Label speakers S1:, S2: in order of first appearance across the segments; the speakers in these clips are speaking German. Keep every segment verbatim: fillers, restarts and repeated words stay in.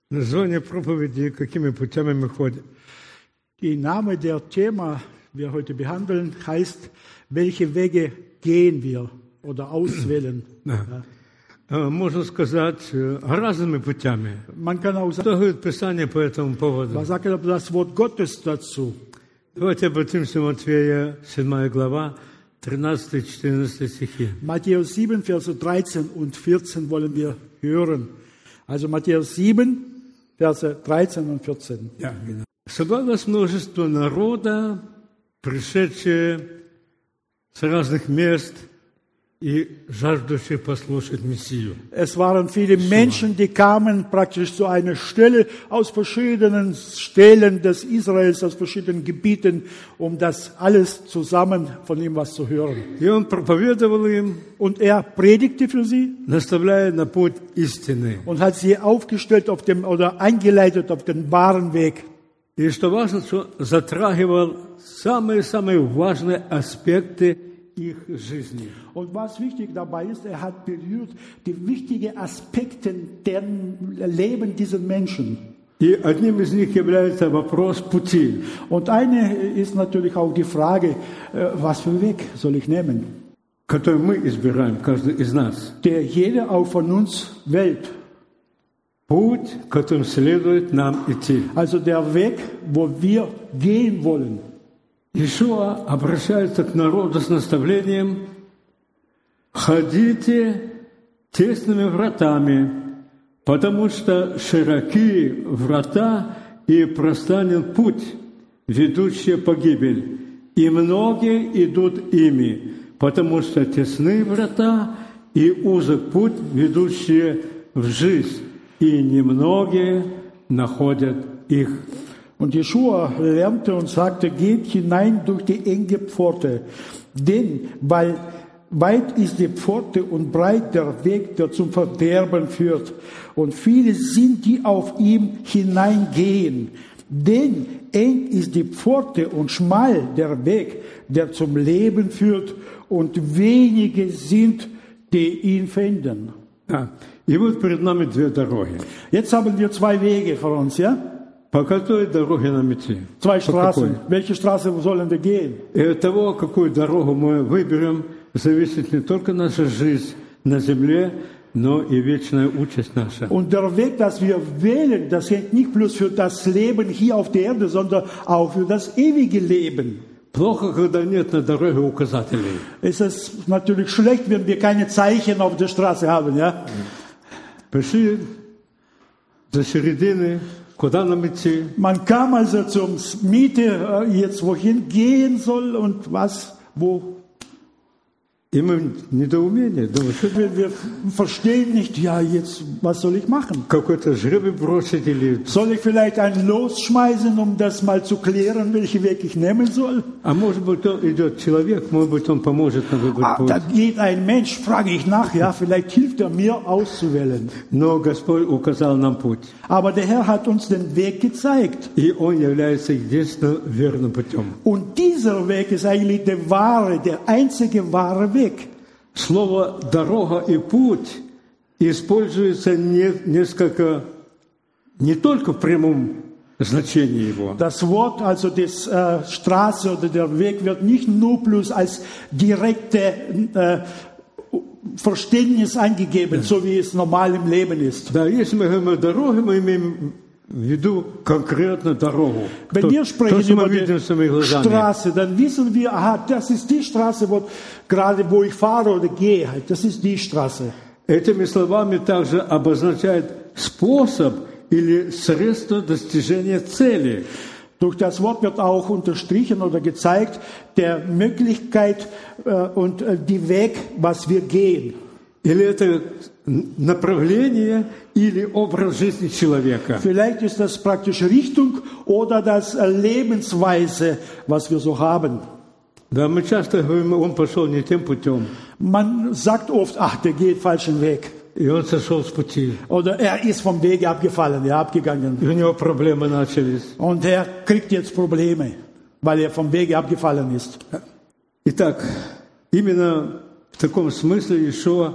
S1: Название проповеди «Какими путями мы ходим».
S2: Die Name der Thema, wir heute behandeln, heißt, welche Wege gehen wir oder auswählen.
S1: Да. Можно сказать, разными путями.
S2: Man kann auch
S1: Что
S2: sagen,
S1: говорит Писание по этому поводу?
S2: was sagt das Wort Gottes dazu?
S1: Давайте обратимся в Матфея, седьмая глава, тринадцатый-четырнадцатый стихи.
S2: Matthäus sieben, Verse dreizehn und vierzehn wollen wir hören. Also Matthäus sieben, Verse dreizehn und vierzehn.
S1: Ja, genau. Собралось множество народа, пришедшие с разных мест и жаждущие послушать Мессию.
S2: Es waren viele Menschen, die kamen praktisch zu einer Stelle aus verschiedenen Stellen des Israels, aus verschiedenen Gebieten, um das alles zusammen von ihm was zu hören.
S1: И он проповедовал им,
S2: Und er predigte für sie
S1: наставляя на путь истины.
S2: und hat sie aufgestellt auf dem oder eingeleitet auf den wahren Weg.
S1: И что важно, что затрагивал самые-самые важные аспекты их жизни.
S2: Und was wichtig dabei ist, er hat berührt die wichtigen Aspekte deren Leben dieser Menschen.
S1: И одним из них является вопрос пути.
S2: Und eine ist natürlich auch die Frage, äh, was für Weg soll ich nehmen?
S1: Который мы избираем, каждый из нас.
S2: Der jeder auch von uns wählt.
S1: Путь, которым следует нам идти.
S2: Also der Weg, wo wir gehen wollen.
S1: Иешуа обращается к народу с наставлением: «Ходите тесными вратами, потому что широки врата и пространен путь, ведущий в погибель, и многие идут ими, потому что тесны врата и узок путь, ведущий в жизнь, и немногие находят их».
S2: Und Jeschua lernte und sagte, geht hinein durch die enge Pforte, denn weil weit ist die Pforte und breit der Weg, der zum Verderben führt. Und viele sind, die auf ihm hineingehen. Denn eng ist die Pforte und schmal der Weg, der zum Leben führt. Und wenige sind, die ihn finden.
S1: Да. И вот перед нами две дороги.
S2: Jetzt haben wir zwei Wege vor uns, ja?
S1: По какой дороге нам идти?
S2: Zwei
S1: По
S2: Straßen.
S1: какой?
S2: Welche Straße sollen wir gehen?
S1: И от того, какую дорогу мы выберем, зависит не только наша жизнь на земле, но и вечная участь наша.
S2: Und der Weg, das wir wählen, das hängt nicht bloß für das Leben hier auf der Erde, sondern auch für das ewige Leben.
S1: Плохо, когда нет на дороге указателей.
S2: Es ist natürlich schlecht, wenn wir keine Zeichen auf der Straße haben, ja?
S1: Пришли до середины, куда нам идти.
S2: Man kam also zum Mitte, jetzt wohin gehen soll und was, wo.
S1: И мы в недоумении думаем, что
S2: Wir, wir verstehen nicht, ja, jetzt, was soll ich machen?
S1: какой-то жребий бросить или...
S2: Soll ich vielleicht ein Los schmeißen, um das mal zu klären, welchen Weg ich nehmen soll?
S1: А может быть, он идет человек, может быть, он поможет нам выбрать
S2: Ah,
S1: путь.
S2: da geht ein Mensch, frage ich nach, ja, vielleicht hilft er mir auszuwählen.
S1: Но Господь указал нам путь.
S2: Aber der Herr hat uns den Weg gezeigt.
S1: И Он является единственным верным путем.
S2: Und dieser Weg ist eigentlich der wahre, der einzige wahre Weg.
S1: Слово «дорога» и «путь» используется не, несколько, не только в прямом значении его.
S2: Das Wort, also die äh, Straße oder der Weg, wird nicht nur bloß als direkte äh, Verständnis eingegeben, so wie es normal im Leben ist.
S1: Да, если мы говорим о дороге, мы имеем в виду конкретно дорогу.
S2: Wenn
S1: То,
S2: wir
S1: то,
S2: sprechen
S1: что
S2: über
S1: мы видим
S2: die
S1: своими глазами.
S2: Straße, dann wissen wir, aha, das ist die Straße, wo, gerade wo ich fahre oder gehe, halt, das ist die Straße.
S1: Этими словами также обозначает способ или средство достижения цели.
S2: Durch das Wort wird auch unterstrichen oder gezeigt, der Möglichkeit äh, und äh, die Weg, was wir gehen.
S1: Или это направление, или образ жизни человека.
S2: Vielleicht ist das praktisch Richtung oder das äh, Lebensweise, was wir so haben.
S1: Да, мы часто говорим, он пошел не тем путем,
S2: Man sagt oft, ach, der geht falschen Weg.
S1: и он сошел с пути.
S2: Oder er ist vom Weg abgefallen, ja, abgegangen.
S1: И у него проблемы начались.
S2: Und er kriegt jetzt Probleme, weil er vom Weg abgefallen ist.
S1: Итак, именно в таком смысле Иешуа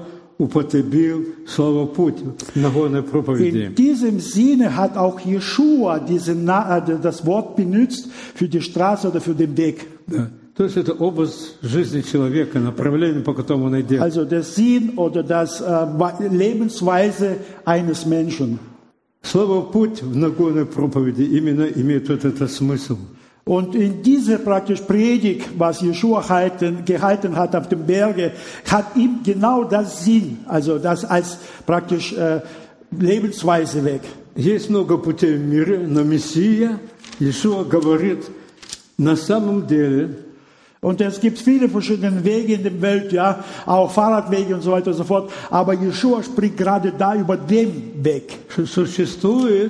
S1: употребил слово «путь» в нагорной проповеди.
S2: In diesem Sinne hat auch Jeschua diese, das Wort benutzt für die Straße oder für den Weg.
S1: Да. То есть это образ жизни человека, направление, по которому он идет.
S2: Also der Sinn oder das äh, Lebensweise eines Menschen.
S1: Слово «путь» в нагорной проповеди именно имеет вот этот смысл.
S2: Und in dieser praktisch Predigt, was Jeschua halten, gehalten hat auf dem Berge, hat ihm genau das Sinn, also das als praktisch äh, Lebensweise weg.
S1: Есть много путей в мире, но Мессия, Иешуа говорит, на самом деле,
S2: und es gibt viele verschiedene Wege in der Welt, ja, auch Fahrradwege und so weiter und so fort. Aber Jeschua spricht gerade da über den Weg.
S1: Существует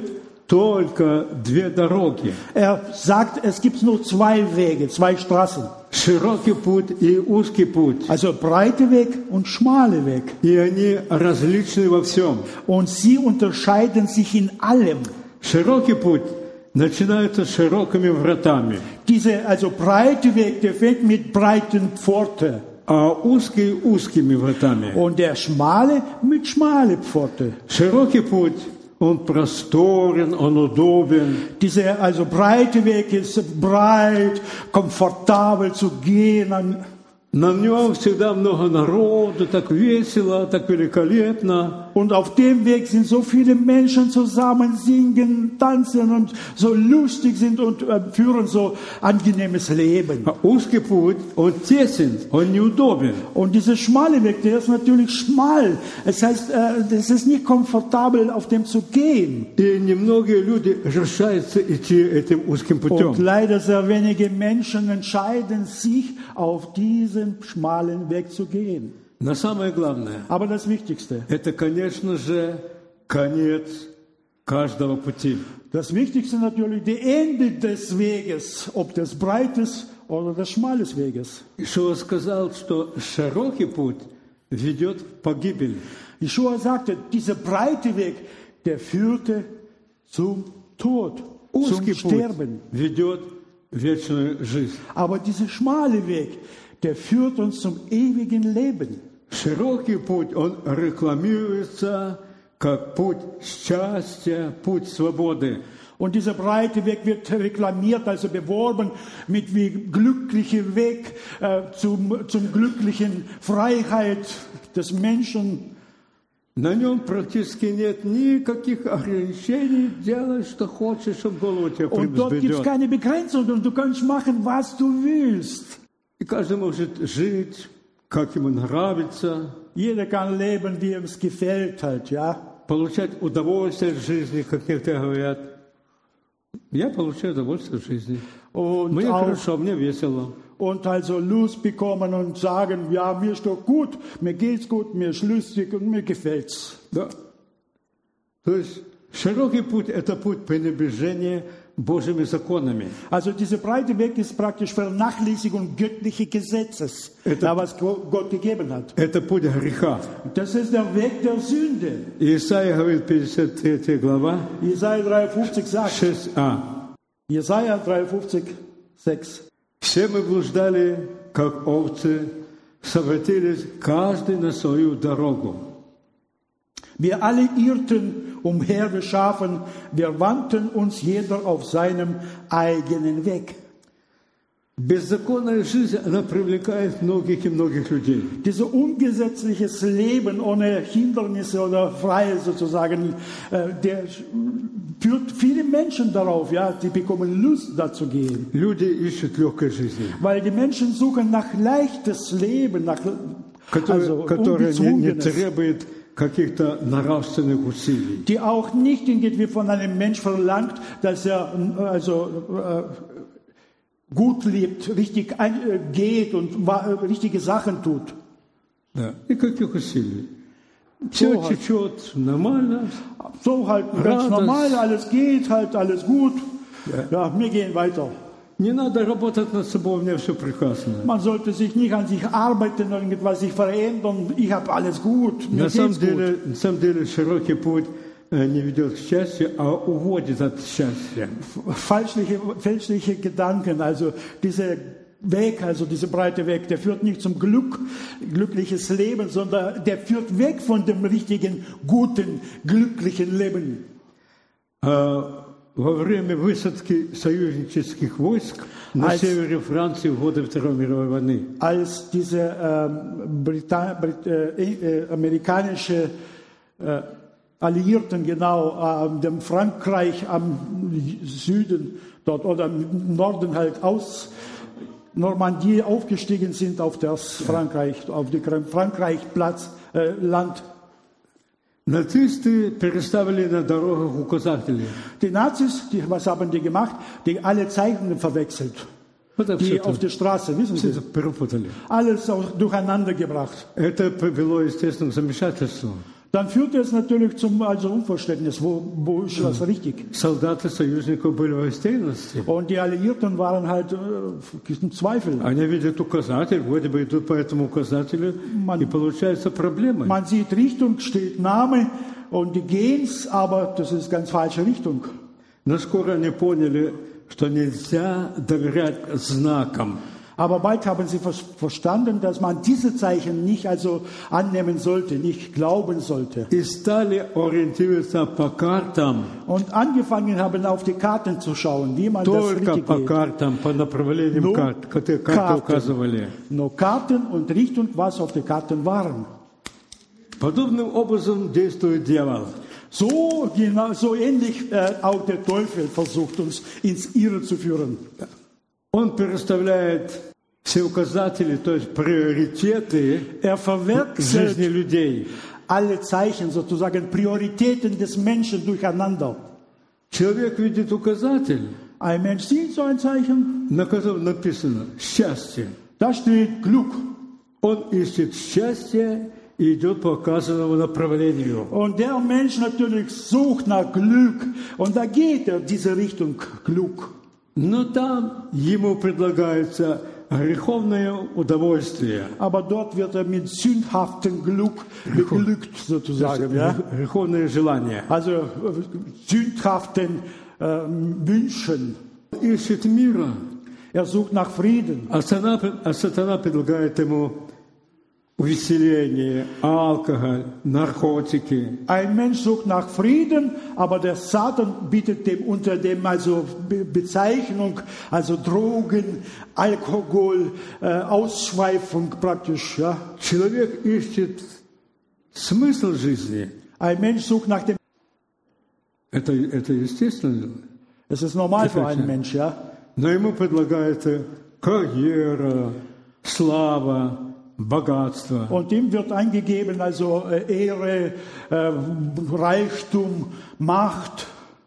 S1: только две дороги.
S2: Er sagt, es gibt nur zwei Wege, zwei Straßen.
S1: Широкий путь и узкий путь.
S2: Also breiter Weg und schmaler Weg.
S1: И они различны во всем.
S2: Und sie unterscheiden sich in allem.
S1: Широкий путь начинается с широкими вратами.
S2: Diese, also breite Weg, der fängt mit breiten Pforten.
S1: А узкий узкими вратами.
S2: Und der schmale mit schmale Pforte.
S1: Широкий путь, он просторен, он удобен.
S2: Dieser, also breite Weg ist breit, komfortabel zu gehen.
S1: На нем всегда много народу, так весело, так великолепно.
S2: Und auf dem Weg sind so viele Menschen zusammen, singen, tanzen und so lustig sind und äh, führen so angenehmes Leben.
S1: А узкий путь, он тесен, он неудобен.
S2: Und dieser schmale Weg, der ist natürlich schmal. Das heißt, äh, es ist nicht komfortabel, auf dem zu gehen.
S1: И немногие люди решаются идти этим узким путем.
S2: Und leider sehr wenige Menschen entscheiden sich, auf diesen schmalen Weg zu gehen.
S1: Но самое главное,
S2: Aber das Wichtigste,
S1: это, конечно же, конец каждого пути.
S2: das Wichtigste natürlich, die Ende des Weges, ob des breites oder des schmales Weges.
S1: Ишуа сказал, что широкий путь ведет в погибель.
S2: Jeschua sagte, dieser breite Weg, der führte zum Tod,
S1: Узкий
S2: zum
S1: путь
S2: Sterben.
S1: ведет в вечную жизнь.
S2: Aber dieser schmale Weg, der führt uns zum ewigen Leben.
S1: Широкий путь, он рекламируется как путь счастья, путь свободы.
S2: Und dieser breite Weg wird reklamiert, also beworben mit wie glücklicher Weg äh, zum, zum glücklichen Freiheit des Menschen.
S1: На нем практически нет никаких ограничений. Делай, что хочешь, чтобы голову тебе
S2: Und dort gibt es
S1: прибедет.
S2: keine Begrenzung und du kannst machen, was du willst.
S1: И каждый может жить, как ему нравится,
S2: Jeder kann leben, wie ihm es gefällt halt, ja.
S1: получать удовольствие от жизни, как некоторые говорят. Я получаю удовольствие от жизни.
S2: Und
S1: Мне
S2: auch,
S1: хорошо, мне весело.
S2: und also Lust bekommen und sagen, ja, mir ist doch gut, mir geht's gut, mir ist lustig und mir gefällt's.
S1: Да. То есть широкий путь – это путь пренебрежения Божьими законами.
S2: Also dieser breite Weg ist praktisch Vernachlässigung göttlichen Gesetzes,
S1: Это-
S2: da was Gott gegeben hat.
S1: Это путь греха.
S2: Das ist der Weg der Sünde.
S1: Исайя говорит, пятьдесят третья глава,
S2: Jesaja dreiundfünfzig sagt,
S1: шесть а.
S2: Jesaja dreiundfünfzig, sechs.
S1: Все мы блуждали, как овцы, совратились каждый на свою дорогу.
S2: Wir alle irrten umher wie Schafen, wir wandten uns jeder auf seinem eigenen Weg.
S1: Беззаконная жизнь, она привлекает многих и многих людей.
S2: Dieses ungesetzliches Leben ohne Hindernisse oder Freie sozusagen, äh, der führt viele Menschen darauf, ja, die bekommen Lust, da zu gehen.
S1: Люди ищут легкой жизни,
S2: Weil die Menschen suchen nach leichtes Leben, nach
S1: которое,
S2: also
S1: которое не, не
S2: ungezwungenes,
S1: требует каких-то нравственных усилий.
S2: die auch nicht irgendwie von einem Mensch verlangt, dass er äh, also äh, gut lebt, richtig ein, äh, geht und wa- äh, richtige Sachen tut.
S1: Да. Никаких усилий. Все
S2: So halt.
S1: течет нормально.
S2: So halt ganz
S1: Радость.
S2: normal, alles geht, halt alles gut. Ja, wir gehen weiter.
S1: Не надо работать над собой, у меня все прекрасно.
S2: Man sollte sich nicht an sich arbeiten, irgendwas sich verändern. Ich habe alles gut, mir
S1: На самом
S2: geht's gut.
S1: деле, на самом деле широкий путь э, не ведет к счастью, а уводит от счастья.
S2: Falschliche, fälschliche Gedanken, also diese Weg, also dieser breite Weg, der führt nicht zum Glück, glückliches Leben, sondern der führt weg von dem richtigen, guten, glücklichen Leben.
S1: А во время высадки союзнических войск на
S2: Als-
S1: севере Франции в годы Второй мировой войны
S2: Als diese ähm, Brita Brit äh, äh, amerikanische äh, Alliierten genau äh, dem Frankreich am Süden dort oder im Norden halt aus Normandie aufgestiegen sind auf das Frankreich, auf die Frankreich-Platz, äh, Land.
S1: нацисты переставили на дорогах указатели.
S2: Die Nazis, die, was haben die gemacht? Die alle Zeichnungen verwechselt.
S1: Вот так
S2: Die
S1: всё
S2: auf
S1: это-
S2: der Straße, wissen
S1: всё
S2: Sie?
S1: это перепутали.
S2: Alles auch durcheinander gebracht.
S1: Это привело, естественно, к замешательству.
S2: Dann führte es natürlich zum also Unverständnis, wo, wo ist das richtig?
S1: Солдаты союзников были в растерянности.
S2: Und die Alliierten waren halt äh, im Zweifel.
S1: Они видят указатель, вроде бы идут по этому указателю,
S2: Man-
S1: и получается проблема.
S2: Man sieht Richtung, steht Name und die gehen's, aber das ist ganz falsche Richtung.
S1: Но скоро они поняли, что нельзя доверять знакам.
S2: Aber bald haben sie ver- verstanden, dass man diese Zeichen nicht also annehmen sollte, nicht glauben sollte.
S1: И стали ориентироваться по картам,
S2: Und angefangen haben, auf die Karten zu schauen, wie man das
S1: только
S2: richtig
S1: по
S2: geht.
S1: картам, по направлениям
S2: Ну,
S1: карт, которые карты
S2: карты.
S1: указывали.
S2: Nur Karten und Richtung, was auf den Karten waren.
S1: Подобным образом действует дьявол.
S2: So, genau, so ähnlich äh, auch der Teufel versucht, uns ins Irre zu führen.
S1: Он переставляет все указатели, то есть приоритеты
S2: Er
S1: жизни
S2: verwechselt
S1: людей.
S2: alle Zeichen, sozusagen Prioritäten des Menschen durcheinander.
S1: Человек видит указатель,
S2: Ein Mensch sieht so ein Zeichen,
S1: на котором написано «счастье».
S2: da steht Glück.
S1: Он ищет счастье и идет по указанному направлению.
S2: Und der Mensch natürlich sucht nach Glück. Und da geht er diese Richtung Glück.
S1: Но там ему предлагается греховное удовольствие.
S2: Aber dort wird er mit sündhaftem Glück beglückt, sozusagen. Ja?
S1: Греховное желание.
S2: Also äh, sündhaften äh, Wünschen.
S1: Ищет мира,
S2: Er sucht nach Frieden.
S1: а сатана, а сатана предлагает ему увеселение, алкоголь, наркотики.
S2: Ein Mensch sucht nach Frieden, aber der Satan bietet dem unter dem also Be Bezeichnung, also Drogen, Alkohol, äh, Ausschweifung praktisch. Ja.
S1: Человек ищет смысл жизни.
S2: Ein Mensch sucht nach dem.
S1: Это, это естественно.
S2: Das ist normal für einen Mensch, ja.
S1: Но ему предлагается карьера, слава, богатство.
S2: Und ihm wird eingegeben, also äh, Ehre, äh, Reichtum, Macht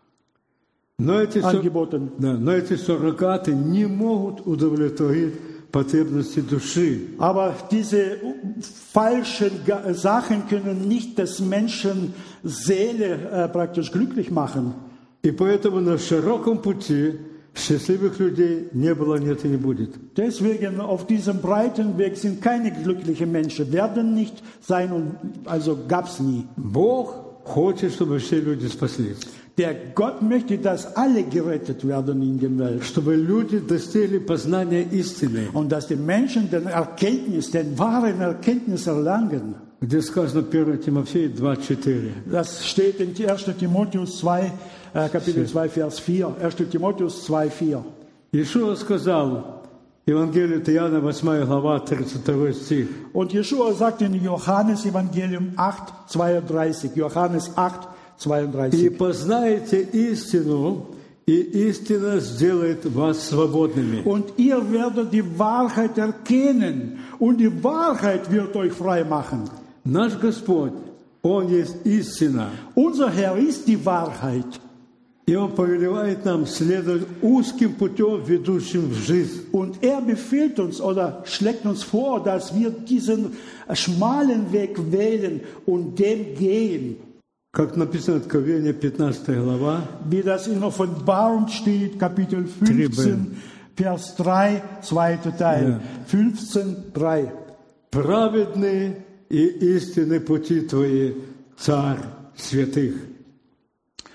S1: Но эти, сор-
S2: angeboten.
S1: да, но эти суррогаты не могут удовлетворить потребности души.
S2: Aber diese falschen Ga- Sachen können nicht des Menschen Seele äh, praktisch glücklich machen.
S1: И поэтому на широком пути счастливых людей не было, нет и не будет.
S2: Deswegen auf diesem breiten Weg sind keine glücklichen Menschen, werden nicht sein und also gab's nie.
S1: Бог хочет, чтобы все люди спаслись.
S2: Der Gott möchte, dass alle gerettet werden in der Welt.
S1: Чтобы люди достигли познания истины.
S2: Und dass die Menschen den Erkenntnis, den wahren Erkenntnis erlangen.
S1: Где сказано первое Тимофея два четыре.
S2: Das steht in erster Timotheus zwei, äh, Kapitel zwei, Vers vier. erster Timotheus zwei, vier.
S1: Иешуа сказал, Евангелие от Иоанна, восьмая глава, тридцать второй стих.
S2: Und Jeschua sagt in Johannes Evangelium acht, zweiunddreißig. Johannes acht,
S1: «И
S2: zweiunddreißig.
S1: познаете истину, и истина сделает вас свободными».
S2: Und ihr werdet die Wahrheit erkennen, und die Wahrheit wird euch frei machen.
S1: Наш Господь, Он есть истина,
S2: Unser Herr ist die Wahrheit.
S1: и Он повелевает нам следовать узким путем, ведущим в жизнь.
S2: Und er befiehlt uns oder schlägt uns vor, dass wir diesen schmalen Weg wählen und dem gehen.
S1: Как написано в Откровении, пятнадцатая глава,
S2: Wie das in Offenbarung steht, Kapitel fünfzehn, Vers drei, zweiter Teil. fünfzehn, drei.
S1: «Праведны и истинны пути Твои, Царь святых».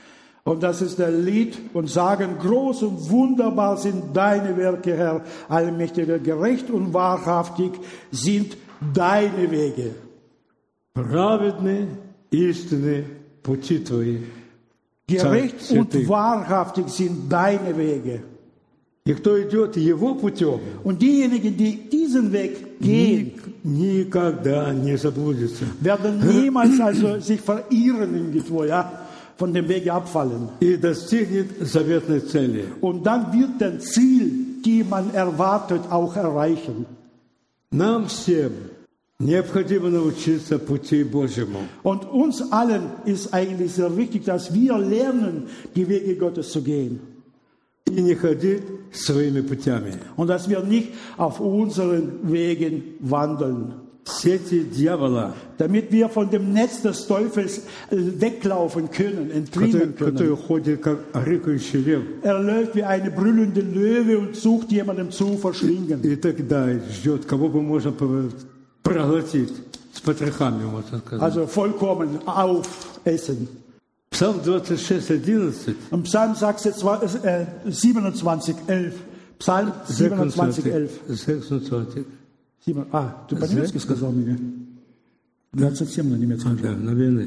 S2: Und das ist der Lied und sagen, groß und wunderbar sind deine Werke, Herr, allmächtiger, gerecht und wahrhaftig sind deine Wege.
S1: Праведны, истинны пути Твои.
S2: Gerecht und wahrhaftig sind deine Wege.
S1: И кто идет Его путем,
S2: Und diejenigen, die diesen Weg gehen,
S1: никогда не заблудится.
S2: werden niemals also sich verirren irgendwo, ja, von dem Weg abfallen.
S1: И достигнет заветной цели.
S2: Und dann wird das Ziel, die man erwartet, auch erreichen.
S1: Нам всем необходимо научиться пути Божьему.
S2: Und uns allen ist eigentlich sehr wichtig, dass wir lernen, die Wege Gottes zu gehen.
S1: И не ходить своими путями.
S2: Und dass wir nicht auf unseren Wegen wandeln.
S1: Сети дьявола,
S2: Damit wir von dem Netz des Teufels weglaufen können,
S1: который,
S2: entrinnen
S1: который
S2: können.
S1: ходит как рыкающий лев.
S2: Er läuft wie eine brüllende Löwe und sucht jemandem zu verschlingen.
S1: И тогда ждет, кого бы можно проглотить с потрохами, можно сказать.
S2: Also vollkommen aufessen.
S1: Псалм двадцать шесть одиннадцать.
S2: Und Psalm sagt jetzt äh, siebenundzwanzig elf. Psalm siebenundzwanzig elf.
S1: шестнадцать.
S2: А, ты по-немецки сказал мне? двадцать семь на немецком.
S1: Да, наверное.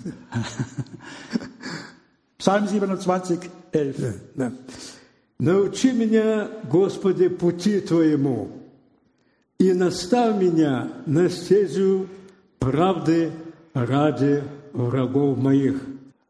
S2: Psalm siebenundzwanzig elf.
S1: Да. Научи меня, Господи, пути Твоему, и наставь меня на стезю правды ради врагов моих.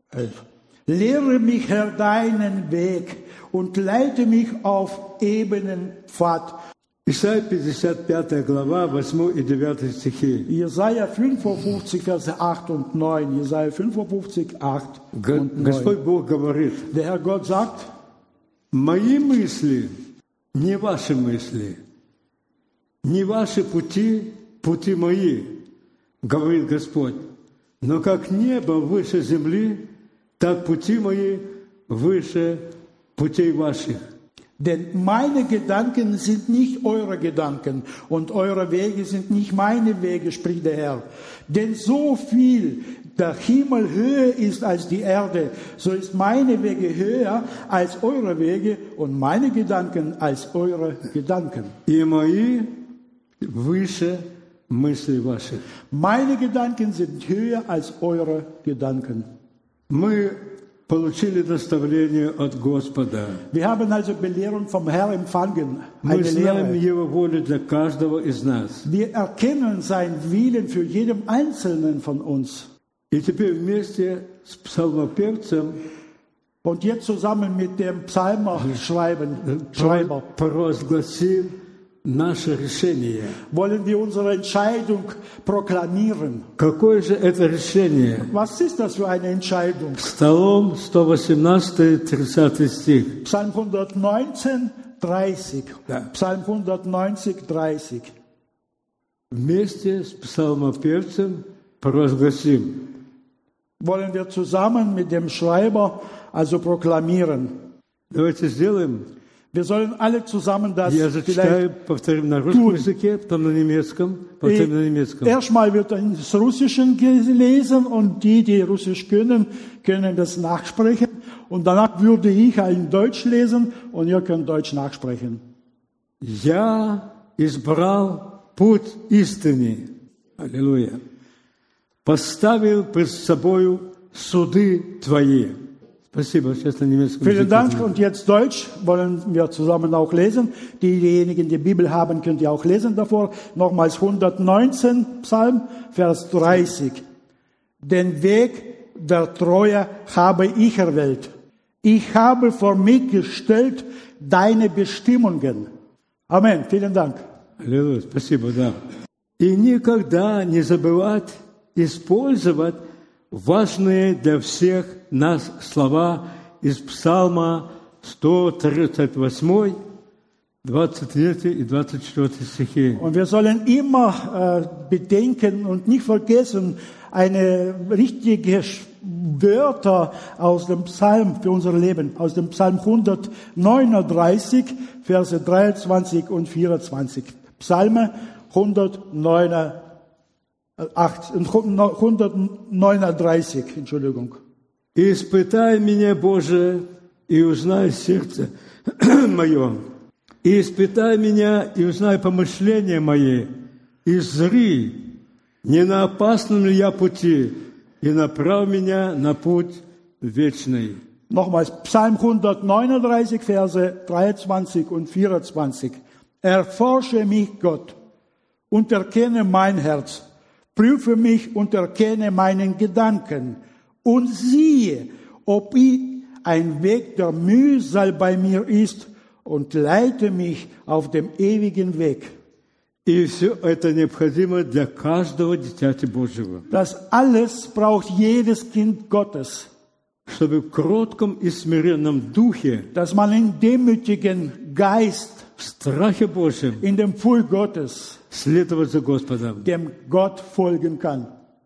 S2: Lehre mich, Herr, deinen Weg und leite mich auf ebenen Pfad.
S1: Исайя пятьдесят пятая глава, восьмой и девятый стихи.
S2: Jesaja fünfundfünfzig, Verse acht und neun. Jesaja fünfundfünfzig, acht und neun.
S1: Господь Бог говорит:
S2: Der Herr Gott sagt,
S1: мои мысли, не ваши мысли, не ваши пути, пути мои, говорит Господь. Но как небо выше земли, так пути мои выше путей ваших.
S2: denn meine Gedanken sind nicht eure Gedanken und eure Wege sind nicht meine Wege, spricht der Herr. Denn so viel der Himmel höher ist als die Erde, so ist meine Wege höher als eure Wege und meine Gedanken als eure Gedanken.
S1: И мои выше мысли ваших.
S2: Meine Gedanken sind höher als eure Gedanken.
S1: Мы получили наставление от Господа.
S2: Wir haben also Belehrung vom Herrn empfangen,
S1: Мы
S2: eine
S1: знаем
S2: Lehre.
S1: Его волю для каждого из нас.
S2: Wir erkennen seinen Willen für jeden Einzelnen von uns.
S1: И теперь вместе с псалмопевцем
S2: Und jetzt zusammen mit dem Psalmerschreiben, Schreiber
S1: провозгласим наше решение.
S2: wollen wir unsere Entscheidung proklamieren.
S1: Какое же это решение?
S2: Was ist das für eine Entscheidung?
S1: Псалом сто восемнадцать, тридцатый стих.
S2: Psalm hundertneunzehn, dreißig.
S1: Ja.
S2: Psalm hundertneunzig, dreißig.
S1: Вместе с псалмопевцем провозгласим.
S2: Wollen wir zusammen mit dem Schreiber also proklamieren.
S1: Давайте сделаем.
S2: Wir sollen alle zusammen das
S1: Я зачитаю,
S2: vielleicht
S1: повторим на русском языке, потом на немецком, повторим на немецком.
S2: Erstmal wird ins Russischen gelesen und die, die Russisch können, können das nachsprechen. Und danach würde ich in Deutsch lesen und ihr könnt Deutsch nachsprechen.
S1: Я избрал путь истины. Аллилуйя. Поставил пред собою суды Твои. Спасибо, сейчас на немецком
S2: Vielen
S1: языке.
S2: Dank. Und jetzt Deutsch wollen wir zusammen auch lesen. Diejenigen, die Bibel haben, könnt ihr auch lesen davor. Nochmals hundertneunzehn Psalm, Vers dreißig. Den Weg der Treue habe ich erwählt. Ich habe vor mich gestellt deine Bestimmungen. Amen. Vielen Dank.
S1: Аллилуйя, спасибо, да. И никогда не забывать использовать важные для всех нас слова из Псалма сто тридцать восемь, двадцать третий и двадцать четвёртый стихи.
S2: Und wir sollen immer äh, bedenken und nicht vergessen, eine richtige Wörter aus dem Psalm für unser Leben, aus dem Psalm hundertneununddreißig, Verse dreiundzwanzig und vierundzwanzig. Psalme hundertneununddreißig, Entschuldigung.
S1: И испытай меня, Боже, и узнай сердце мое. И испытай меня, и узнай помышления мои. И зри, не на опасном ли я пути, и направь меня на путь вечный.
S2: Nochmals, Psalm hundertneununddreißig, Verse dreiundzwanzig und vierundzwanzig. Erforsche mich, Gott, und erkenne mein Herz. Prüfe mich und erkenne meinen Gedanken. Und siehe, ob ein Weg der Mühsal bei mir ist, und leite mich auf dem ewigen Weg.
S1: И все это необходимо для каждого дитяти Божьего.
S2: Das alles braucht jedes Kind Gottes.
S1: Чтобы в кротком и смиренном духе,
S2: dass man in demütigen Geist,
S1: в страхе Божьем,
S2: in dem Furcht Gottes,
S1: следовать за Господом,
S2: dem Gott folgen kann.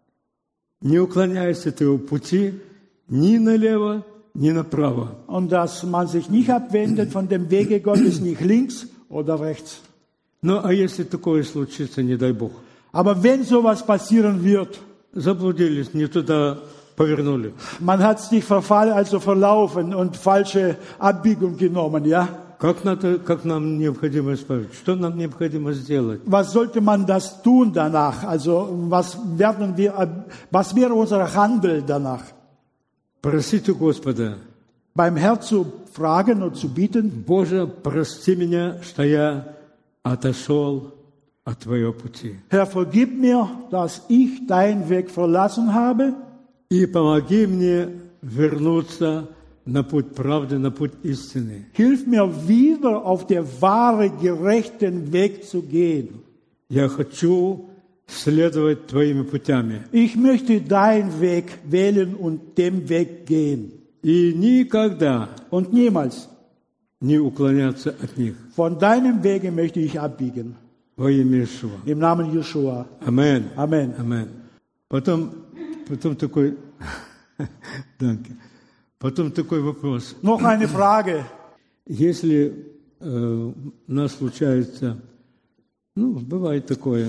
S1: Не уклоняясь от его пути ни налево, ни направо.
S2: Und dass man sich nicht abwendet von dem Wege Gottes, nicht links oder rechts.
S1: Ну, а если такое случится, не дай Бог.
S2: Aber wenn sowas passieren wird,
S1: заблудились, не туда повернули.
S2: Man hat sich verfallen, also verlaufen und falsche Abbiegung genommen, ja?
S1: Как, надо, как нам необходимо исправить? Что нам необходимо сделать?
S2: Was sollte man das tun danach? Also was werden wir, was wäre unser Handel danach?
S1: Просить у Господа.
S2: Beim Herrn zu fragen und zu bitten.
S1: Боже, прости меня, что я отошел от Твоего пути.
S2: Herr, vergib mir, dass ich deinen Weg verlassen habe.
S1: И помоги мне вернуться на путь правды, на путь истины.
S2: Hilf mir wieder auf der wahre, gerechten Weg zu gehen.
S1: Я хочу следовать Твоими путями.
S2: Ich möchte deinen Weg wählen und dem Weg gehen.
S1: И никогда
S2: und niemals
S1: не уклоняться от них.
S2: Von deinem Wege möchte ich abbiegen.
S1: Во имя Иешуа.
S2: Im Namen Jeschua.
S1: Amen.
S2: Amen.
S1: Amen. Потом, потом такой, danke. Потом такой вопрос.
S2: Noch eine Frage.
S1: Если э, у нас случается, ну, бывает такое,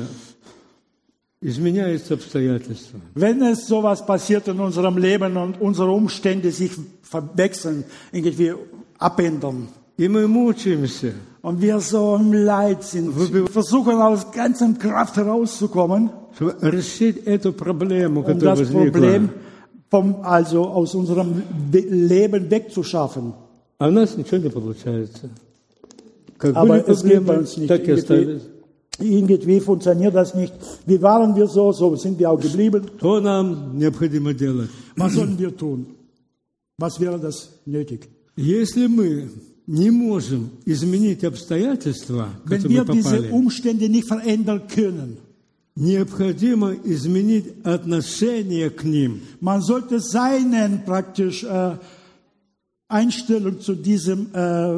S1: изменяются обстоятельства.
S2: Wenn es sowas passiert in unserem Leben und unsere Umstände sich verwechseln, irgendwie abändern.
S1: И мы мучаемся.
S2: Und wir so im Leid sind. Wir versuchen aus ganzer Kraft herauszukommen.
S1: Решить эту проблему,
S2: um
S1: которая
S2: das
S1: возникла.
S2: Problem vom, also aus unserem Leben wegzuschaffen.
S1: А у нас ничего не получается. Как
S2: Aber
S1: были
S2: es geht bei
S1: проблемы,
S2: uns nicht.
S1: так и остались.
S2: Irgendwie funktioniert das nicht. Wie waren wir so, so sind wir auch geblieben.
S1: Что нам необходимо делать?
S2: Was sollen wir tun? Was wäre das nötig?
S1: Если мы не можем изменить обстоятельства, в
S2: Wenn
S1: которые
S2: wir
S1: мы
S2: diese
S1: попали,
S2: Umstände nicht verändern können,
S1: необходимо изменить отношение к ним.
S2: man sollte seinen praktisch äh, Einstellung zu diesem, äh,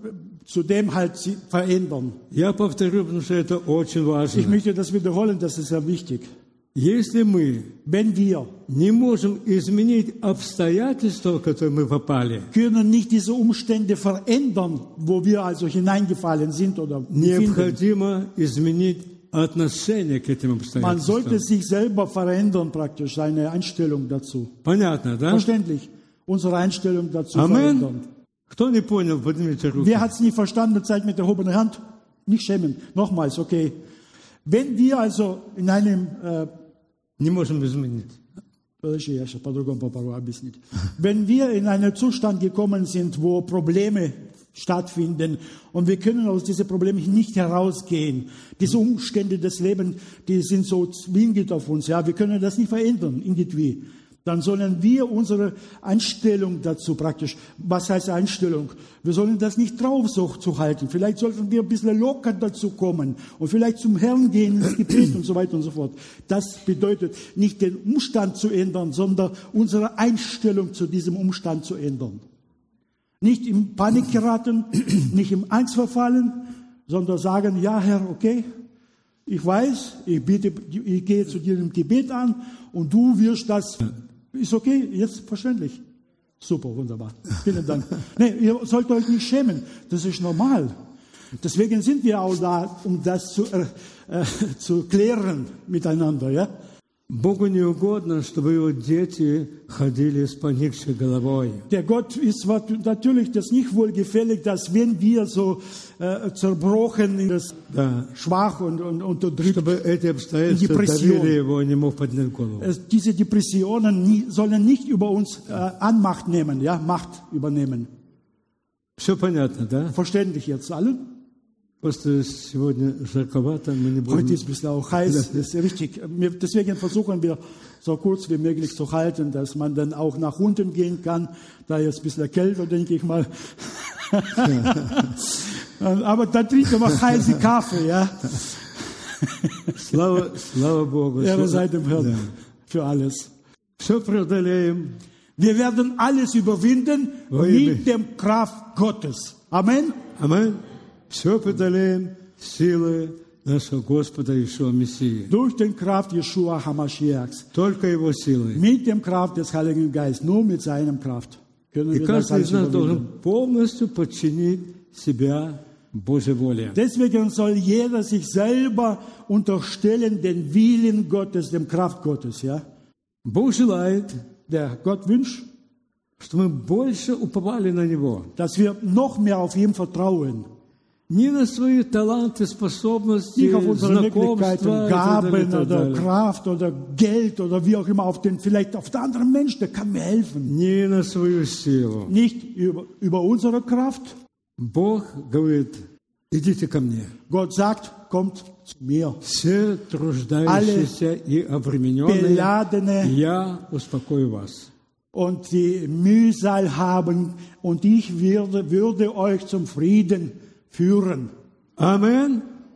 S2: zu dem halt verändern.
S1: Я повторю, потому что это очень важно.
S2: Ich möchte das wiederholen, das ist sehr wichtig.
S1: Если мы
S2: Wenn wir
S1: не можем изменить обстоятельства, в которые мы попали,
S2: können nicht diese Umstände verändern, wo wir also hineingefallen sind oder befinden.
S1: необходимо изменить отношение к этим
S2: Man sollte
S1: обстоятельствам.
S2: sich selber verändern praktisch, seine Einstellung dazu.
S1: Понятно, да?
S2: Verständlich, unsere Einstellung dazu
S1: Amen.
S2: verändern.
S1: Кто не понял, поднимите руку.
S2: Wer hat es nicht verstanden, zeigt mit der erhobenen Hand. Nicht schämen. Nochmals, okay. Wenn wir also in einem... Äh,
S1: Не можем изменить.
S2: Подожди, я сейчас по-другому попробую объяснить. Wenn wir in einen Zustand gekommen sind, wo Probleme stattfinden und wir können aus diesen Problemen nicht herausgehen, diese Umstände des Lebens, die sind so zwingend auf uns, ja, wir können das nicht verändern irgendwie. Dann sollen wir unsere Einstellung dazu praktisch, was heißt Einstellung? Wir sollen das nicht drauf so zu halten. Vielleicht sollten wir ein bisschen locker dazu kommen und vielleicht zum Herrn gehen ins Gebet und so weiter und so fort. Das bedeutet nicht den Umstand zu ändern, sondern unsere Einstellung zu diesem Umstand zu ändern. Nicht in Panik geraten, nicht im Angst verfallen, sondern sagen, ja Herr, okay, ich weiß, ich, biete, ich gehe zu dir im Gebet an und du wirst das... Ist okay, jetzt verständlich. Super, wunderbar. Vielen Dank. Nee, ihr sollt euch nicht schämen. Das ist normal. Deswegen sind wir auch da, um das zu, äh, äh, zu klären miteinander. Ja?
S1: Богу не угодно, чтобы его дети ходили с поникшей головой.
S2: Der Gott ist natürlich das nicht wohlgefällig, dass wenn wir so äh, zerbrochen, das
S1: Да.
S2: schwach und, und unterdrückt,
S1: Чтобы эти обстоятельства
S2: Депрессион.
S1: давили его, не мог поднять голову.
S2: äh, diese Depressionen nie, sollen nicht über uns äh, Anmacht nehmen, ja, Macht übernehmen.
S1: Все понятно, да?
S2: Verständlich jetzt alle?
S1: Просто сегодня жарковато, мы не
S2: Heute
S1: будем...
S2: ist es ein bisschen auch heiß, das ist richtig. Wir, deswegen versuchen wir so kurz wie möglich zu halten, dass man dann auch nach unten gehen kann. Da ist ein bisschen kälter, denke ich mal. Aber dann trinken wir heißen Kaffee, ja.
S1: Слава, слава Богу.
S2: Ehre
S1: Слава-
S2: sei dem Herrn
S1: Да.
S2: für alles.
S1: Все преодолеем.
S2: Wir werden alles überwinden
S1: Oi,
S2: mit dem Kraft Gottes. Amen.
S1: Аминь. Все преодолеем силы нашего Господа Иешуа Мессии.
S2: Durch den Kraft Jeschua Hamashiachs.
S1: Только Его силой.
S2: Mit dem Kraft des Heiligen Geistes. Nur mit seinem Kraft können
S1: И
S2: wir das
S1: каждый
S2: alles
S1: из нас должен
S2: überwinden.
S1: полностью подчинить себя Божьей воле.
S2: Deswegen soll jeder sich selber unterstellen den Willen Gottes, dem Kraft Gottes. Ja?
S1: Бог желает,
S2: Der Gott wünscht,
S1: чтобы мы больше уповали на Него.
S2: dass wir noch mehr auf ihn vertrauen.
S1: Не на свои таланты, способности,
S2: Nicht auf unsere Möglichkeiten,
S1: знакомства и так далее, и
S2: Gaben
S1: так
S2: oder
S1: далее.
S2: Kraft oder Geld oder wie auch immer, auf den, vielleicht auf den anderen Mensch, der kann mir helfen.
S1: Не на свою силу.
S2: Nicht über, über unsere Kraft.
S1: Бог говорит, идите ко мне.
S2: Gott sagt, kommt zu mir.
S1: Все труждающиеся и обремененные,
S2: Beladene
S1: я успокою вас.
S2: und die Mühsal haben und ich würde, würde euch zum Frieden führen.
S1: Аминь.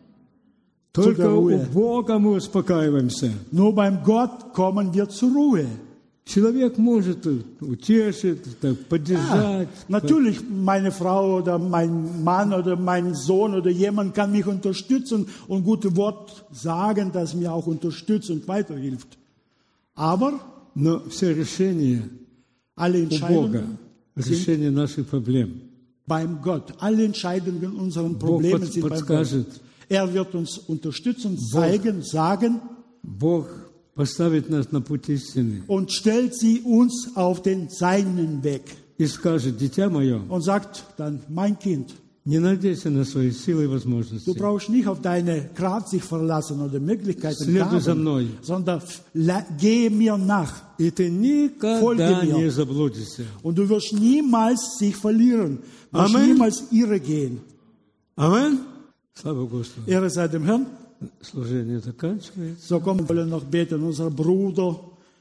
S1: Только
S2: der
S1: у
S2: Ruhe.
S1: Бога мы успокаиваемся.
S2: Nur beim Gott kommen wir zur Ruhe.
S1: Человек может утешить, так, поддержать.
S2: Natürlich, meine Frau oder mein Mann oder mein Sohn oder jemand kann mich unterstützen und gute Wort sagen, das mir auch unterstützt und weiterhilft. Aber
S1: Но все решения
S2: alle
S1: у Бога,
S2: Entscheidungen sind
S1: решение наших проблем.
S2: beim Gott. Alle Entscheidungen unserer
S1: Бог
S2: Probleme
S1: под-
S2: sind beim Gott.
S1: подскажет,
S2: Er wird uns unterstützen, zeigen, sagen
S1: Бог поставит нас на путь истины
S2: und stellt sie uns auf den seinen Weg.
S1: и скажет, дитя мое,
S2: Und sagt dann, mein Kind,
S1: не надейся на свои силы и
S2: du
S1: возможности.
S2: brauchst nicht auf deine Kraft sich verlassen oder Möglichkeiten,
S1: Следуй за
S2: Gaben,
S1: мной.
S2: sondern la- gehe mir nach.
S1: И ты никогда
S2: Folge mir.
S1: не заблудишься.
S2: Und du wirst niemals sich verlieren. Du wirst
S1: Amen.
S2: niemals irre gehen.
S1: Аминь. Слава Господу.
S2: Ehre sei dem Herrn.
S1: Служение заканчивается.
S2: So kommen wir wollen noch beten. Unser Bruder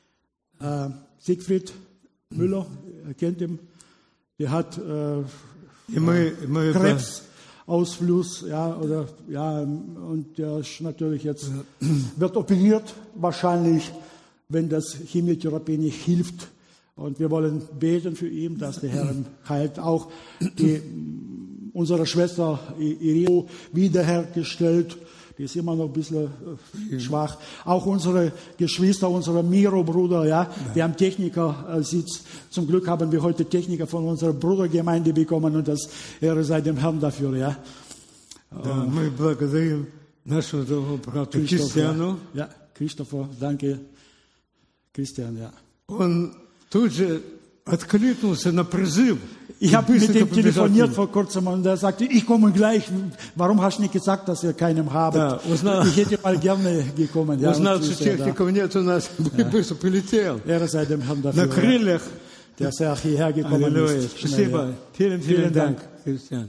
S2: äh, Siegfried Müller, ihr kennt ihn, der hat äh,
S1: И мы, и мы это-
S2: Krebsausfluss, ja, oder, ja, und der ist natürlich jetzt, wird operiert, wahrscheinlich, wenn das Chemotherapie nicht hilft. Und wir wollen beten für ihn, dass der Herr ihn heilt. Auch die, unsere Schwester Irene wiederhergestellt. Die ist immer noch ein bisschen äh, schwach. Auch unsere Geschwister, unser Miro-Bruder, ja, wir haben Techniker äh, sitzt. Zum Glück haben wir heute Techniker von unserer Brudergemeinde bekommen und das Ehre sei dem Herrn dafür, ja.
S1: Да, мы благодарим нашего дорогого брата Кристиану.
S2: Ja, Christopher, danke. Christian, ja.
S1: Он тут же откликнулся на призыв.
S2: Ich
S1: и
S2: habe mit
S1: быстренько
S2: dem
S1: побежал к
S2: telefoniert
S1: нему.
S2: vor kurzem und er sagte, ich komme gleich. Warum hast du nicht gesagt, dass ihr keinen habt?
S1: Ja, узнал-
S2: Ich hätte mal gerne gekommen. Ja,
S1: Узнал,
S2: und
S1: что
S2: ist er da.
S1: техников нет у нас, быстро полетел.
S2: Ehre sei dem Herrn
S1: На
S2: dafür, ja,
S1: крыльях.
S2: dass er hierher gekommen
S1: Аллилуйя.
S2: ist. Schnell,
S1: Спасибо.
S2: ja.
S1: Vielen,
S2: Vielen
S1: vielen Dank,
S2: Dank.
S1: Christian.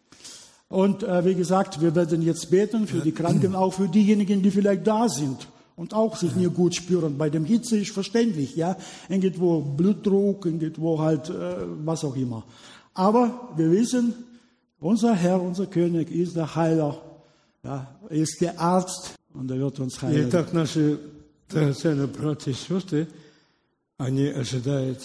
S2: Und äh, wie gesagt, wir werden jetzt beten für die Kranken, auch für diejenigen, die vielleicht da sind und auch sich nicht gut spüren. Bei dem Hitze ist verständlich, ja, irgendwo Blutdruck, irgendwo halt äh, was auch immer. Aber wir wissen, unser Herr, unser König ist der Heiler, ja, er ist der Arzt und er wird uns heilen.
S1: Итак, наши драгоценные братья и сестры, они ожидают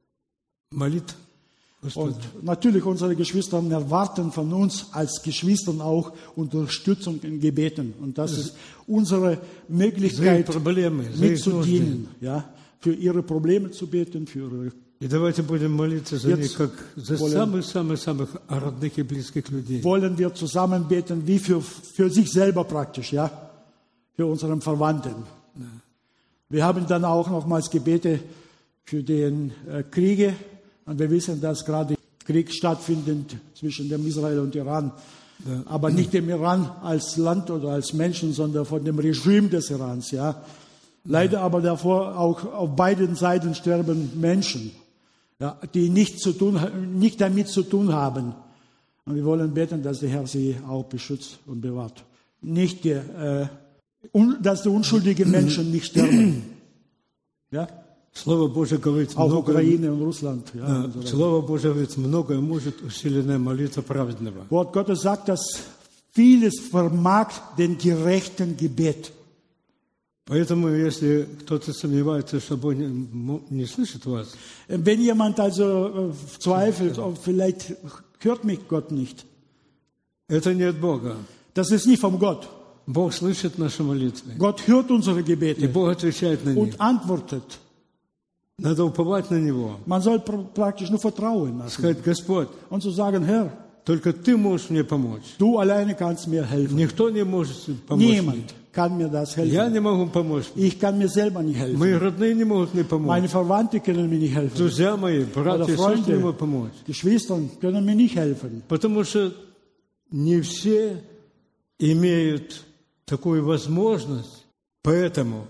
S1: молитв.
S2: Und natürlich unsere Geschwister erwarten von uns als Geschwistern auch Unterstützung in Gebeten. Und das ist unsere Möglichkeit,
S1: проблемы, за их нужды.
S2: mitzudienen, ja, für ihre Probleme zu beten, für ihre.
S1: И давайте будем молиться за них,
S2: Jetzt
S1: как за
S2: wollen-
S1: самых-самых-самых родных и близких людей.
S2: Wollen wir zusammen beten, wie für, für sich selber praktisch, ja, für unseren Verwandten. Wir haben dann auch nochmals Gebete für den äh, Kriege. Und wir wissen, dass gerade Krieg stattfindet zwischen dem Israel und Iran. Ja. Aber nicht dem Iran als Land oder als Menschen, sondern von dem Regime des Irans. Ja. Leider ja. aber davor auch auf beiden Seiten sterben Menschen, ja, die nicht, zu tun, nicht damit zu tun haben. Und wir wollen beten, dass der Herr sie auch beschützt und bewahrt. Nicht die, äh, un, dass die unschuldigen Menschen nicht sterben. Ja?
S1: Слово Божие говорит
S2: auch
S1: много,
S2: Ukraine und Russland. Ja,
S1: да,
S2: und so
S1: Слово Божие говорит, многое может усиленная молитва праведного.
S2: Wort Gottes sagt, dass vieles vermag den gerechten Gebet.
S1: Поэтому, если кто-то сомневается, что Бог не, не слышит вас,
S2: wenn jemand also äh, zweifelt, oh, vielleicht hört mich Gott nicht.
S1: это не от Бога.
S2: Das ist nicht von Gott.
S1: Бог слышит наши молитвы.
S2: Gott hört unsere Gebete
S1: И Бог отвечает на них.
S2: und antwortet.
S1: Надо уповать на Него.
S2: Man soll pr- praktisch nur vertrauen lassen.
S1: Сказать, Господь,
S2: und zu sagen, Herr,
S1: только Ты можешь мне помочь.
S2: Du alleine kannst mir helfen.
S1: Никто не может помочь.
S2: Niemand kann mir das helfen.
S1: Я не могу помочь.
S2: Ich kann mir selber nicht helfen.
S1: Мои родные не могут мне помочь.
S2: Meine Verwandte können mir nicht helfen.
S1: Друзья мои, братья и сестры не могут помочь.
S2: Geschwister können mir nicht helfen.
S1: Потому что не все имеют такую возможность. Поэтому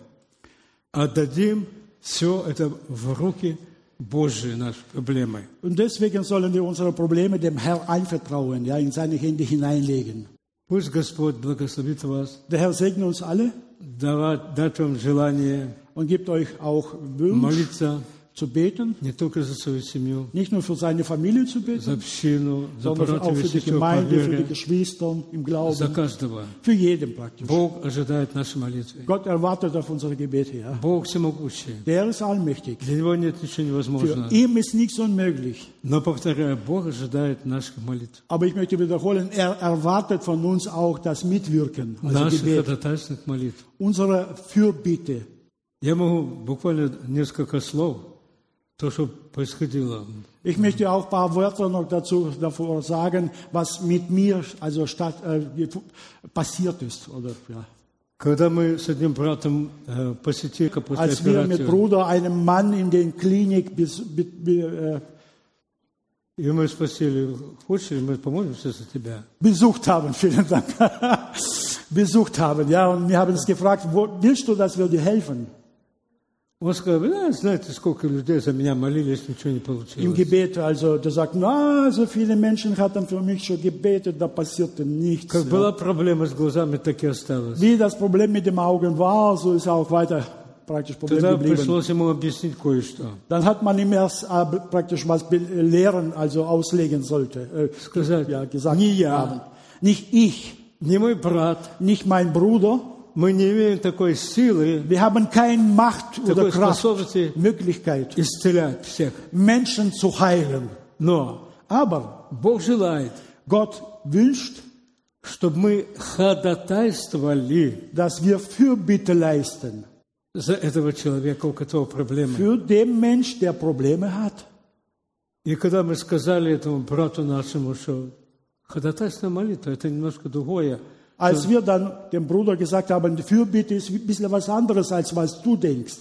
S1: отдадим все это в руки Божьи, наши проблемы.
S2: Und deswegen sollen wir unsere Probleme dem Herrn anvertrauen, ja, in seine Hände hineinlegen.
S1: Пусть Господь благословит вас,
S2: Der Herr segne uns alle
S1: дать вам желание
S2: und gibt euch auch Wunsch
S1: молиться
S2: zu beten,
S1: не только за свою семью,
S2: nicht nur für seine Familie zu
S1: за
S2: beten,
S1: общину, за
S2: sondern auch
S1: братьев и
S2: für die
S1: сестер по
S2: Gemeinde, für die
S1: вере,
S2: Geschwister im
S1: за
S2: Glauben,
S1: каждого.
S2: für jeden praktisch.
S1: Бог ожидает наши молитвы.
S2: Gott erwartet auf unsere Gebete, ja.
S1: Бог всемогущий.
S2: Der ist allmächtig.
S1: Для Него нет ничего
S2: Für
S1: невозможного.
S2: ihn ist nichts unmöglich.
S1: Но, повторяю, Бог ожидает наших молитв.
S2: Aber ich möchte wiederholen, er erwartet von uns auch das Mitwirken, also
S1: Наших
S2: Gebet,
S1: ходатайственных молитв.
S2: unsere Fürbitte.
S1: Я могу буквально несколько слов, то, что происходило.
S2: Ich möchte auch ein paar Wörter noch dazu davor sagen, was mit mir also statt, äh, passiert ist. Oder, ja.
S1: Когда мы с одним братом э, посетили после
S2: Als wir mit
S1: операции,
S2: Bruder einen Mann in der Klinik bis, bis, äh,
S1: и мы спросили, хочешь ли мы помолимся за тебя?
S2: besucht haben, vielen Dank, besucht haben, ja, und wir haben uns gefragt, wo, willst du, dass wir dir helfen?
S1: Он сказал, да, знаете, сколько людей за меня молились, ничего не
S2: Im
S1: получилось.
S2: Gebet, also, der sagt, na, so viele Menschen hatten für mich schon gebetet, da passierte nichts.
S1: Как
S2: Ja.
S1: была проблема с глазами, так и осталась.
S2: Wie das Problem mit den Augen war, so ist auch weiter praktisch Problem
S1: Тогда
S2: geblieben.
S1: пришлось ему объяснить кое-что.
S2: Dann hat man ihm erst äh, praktisch was be- lehren, also auslegen sollte, äh,
S1: Сказать,
S2: ja, gesagt
S1: не я,
S2: haben. Nicht ich,
S1: не мой брат,
S2: nicht mein Bruder.
S1: мы не имеем такой силы,
S2: Wir haben keine Macht oder
S1: такой
S2: Kraft,
S1: способности
S2: Möglichkeit,
S1: исцелять всех.
S2: Menschen zu heilen.
S1: Но
S2: Aber
S1: Бог желает,
S2: Gott wünscht,
S1: чтобы мы ходатайствовали
S2: dass wir Fürbitte leisten
S1: за этого человека, у которого проблемы.
S2: für den Mensch, der Probleme hat.
S1: И когда мы сказали этому брату нашему, что ходатайственная молитва – это немножко другое,
S2: Als wir dann dem Bruder gesagt haben, die Fürbitte ist ein bisschen was anderes, als was du denkst.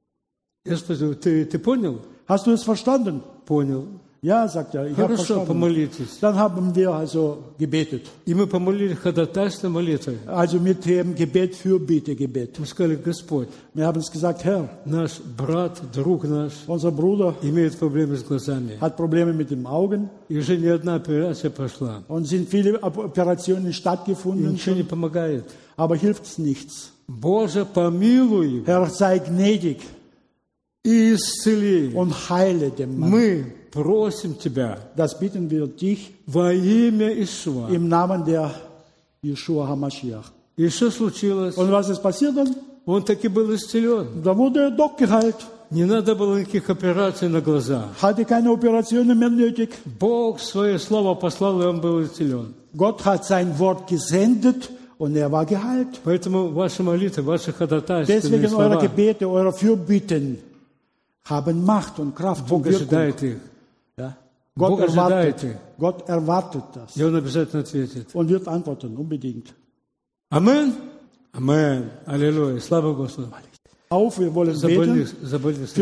S1: я спросил, ты, ты понял?
S2: Hast du es verstanden?
S1: Понял.
S2: Ja, sagt er, ich habe
S1: Хорошо,
S2: verstanden.
S1: помолитесь.
S2: Dann haben wir also gebetet.
S1: И мы помолили ходатайственной молитвой.
S2: Also mit dem Gebet, Fürbitte, Gebet.
S1: Мы сказали, Господь,
S2: Wir haben es gesagt, Herr,
S1: наш брат, друг наш
S2: unser Bruder
S1: имеет проблемы с глазами.
S2: hat Probleme mit den Augen
S1: И уже не одна операция прошла.
S2: und sind viele Operationen
S1: И
S2: stattgefunden,
S1: ничего не помогает.
S2: aber hilft es nichts.
S1: Боже, помилуй
S2: Herr, sei gnädig
S1: и исцели.
S2: und heile den Mann.
S1: Мы просим Тебя
S2: Das bitten wir dich
S1: во имя Ишуа.
S2: im Namen der Yeshua HaMashiach.
S1: И что случилось?
S2: Und was ist passiert dann?
S1: Он таки был исцелен.
S2: Da wurde er doch geheilt.
S1: Не надо было никаких операций на глаза.
S2: Hatte keine Operationen mehr nötig.
S1: Бог свое слово послал, и он был исцелен.
S2: Gott hat sein Wort gesendet und er war geheilt.
S1: Поэтому ваши молитвы, ваши ходатайственные
S2: Deswegen eure
S1: слова,
S2: Gebete, eure Fürbitten haben Macht und Kraft und
S1: Бог
S2: Wirkung.
S1: ожидает их.
S2: Ja? Gott
S1: Бог ожидает
S2: erwartet,
S1: их.
S2: Gott erwartet das
S1: И он обязательно ответит.
S2: und wird antworten, unbedingt.
S1: Амен? Амен. Аллилуйя. Слава Господу.
S2: auf, wir wollen
S1: Забыли,
S2: beten.
S1: забыли